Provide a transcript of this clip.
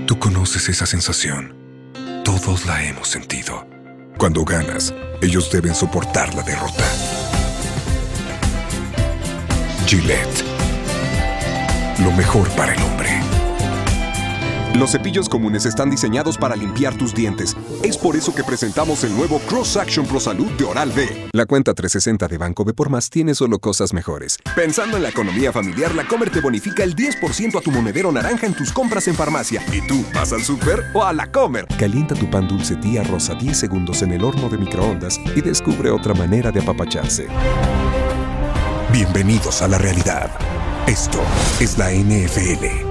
Tú conoces esa sensación. Todos la hemos sentido. Cuando ganas, ellos deben soportar la derrota. Gillette. Lo mejor para el hombre. Los cepillos comunes están diseñados para limpiar tus dientes. Es por eso que presentamos el nuevo Cross Action Pro Salud de Oral-B. La cuenta 360 de Banco B por Más tiene solo cosas mejores. Pensando en la economía familiar, La Comer te bonifica el 10% a tu monedero naranja en tus compras en farmacia. ¿Y tú, vas al súper o a La Comer? Calienta tu pan dulce tía rosa 10 segundos en el horno de microondas y descubre otra manera de apapacharse. Bienvenidos a la realidad. Esto es la NFL.